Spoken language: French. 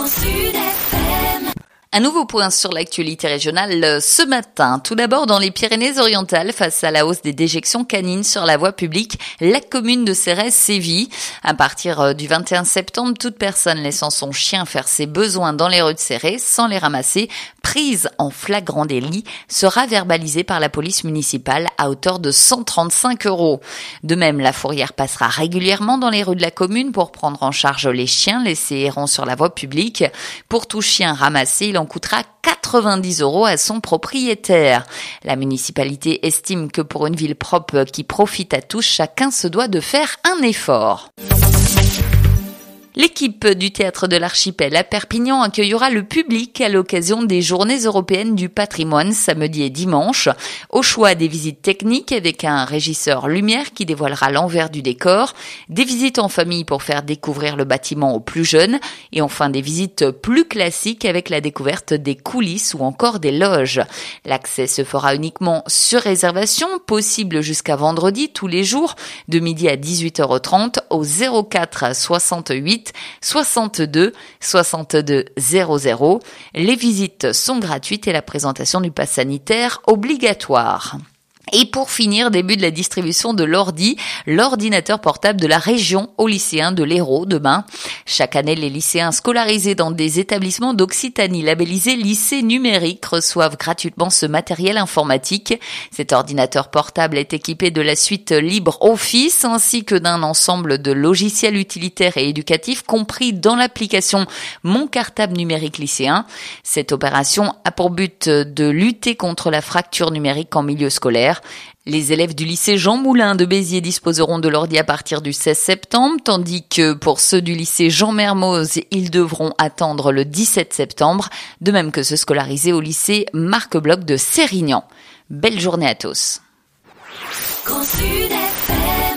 Un nouveau point sur l'actualité régionale ce matin. Tout d'abord, dans les Pyrénées-Orientales, face à la hausse des déjections canines sur la voie publique, la commune de Cérès sévit. À partir du 21 septembre, toute personne laissant son chien faire ses besoins dans les rues de Cérès sans les ramasser, prise en flagrant délit, sera verbalisée par la police municipale à hauteur de 135 €. De même, la fourrière passera régulièrement dans les rues de la commune pour prendre en charge les chiens laissés errants sur la voie publique. Pour tout chien ramassé, il en coûtera 90 € à son propriétaire. La municipalité estime que pour une ville propre qui profite à tous, chacun se doit de faire un effort. L'équipe du Théâtre de l'Archipel à Perpignan accueillera le public à l'occasion des Journées européennes du patrimoine samedi et dimanche. Au choix des visites techniques avec un régisseur lumière qui dévoilera l'envers du décor, des visites en famille pour faire découvrir le bâtiment aux plus jeunes et enfin des visites plus classiques avec la découverte des coulisses ou encore des loges. L'accès se fera uniquement sur réservation, possible jusqu'à vendredi tous les jours de midi à 18h30 au 04 68 62 62 00. Les visites sont gratuites et la présentation du pass sanitaire obligatoire. Et pour finir, début de la distribution de l'ordi, l'ordinateur portable de la région aux lycéens de l'Hérault demain. Chaque année, les lycéens scolarisés dans des établissements d'Occitanie labellisés lycées numériques reçoivent gratuitement ce matériel informatique. Cet ordinateur portable est équipé de la suite LibreOffice ainsi que d'un ensemble de logiciels utilitaires et éducatifs compris dans l'application Mon Cartable numérique lycéen. Cette opération a pour but de lutter contre la fracture numérique en milieu scolaire. Les élèves du lycée Jean Moulin de Béziers disposeront de l'ordi à partir du 16 septembre, tandis que pour ceux du lycée Jean Mermoz, ils devront attendre le 17 septembre, de même que ceux scolarisés au lycée Marc Bloch de Sérignan. Belle journée à tous.